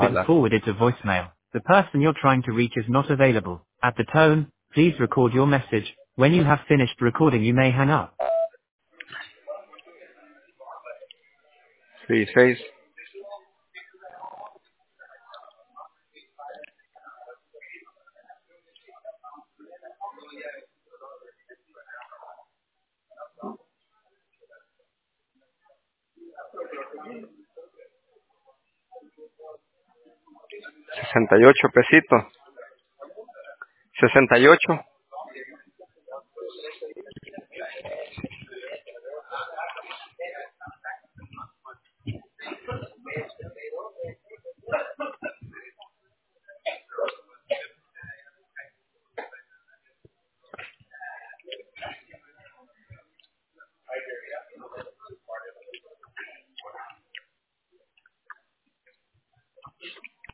been Ojalá. forwarded to voicemail. The person you're trying to reach is not available. At the tone, please record your message. When you have finished recording, you may hang up. Sí, 6. 68 pesitos. 68.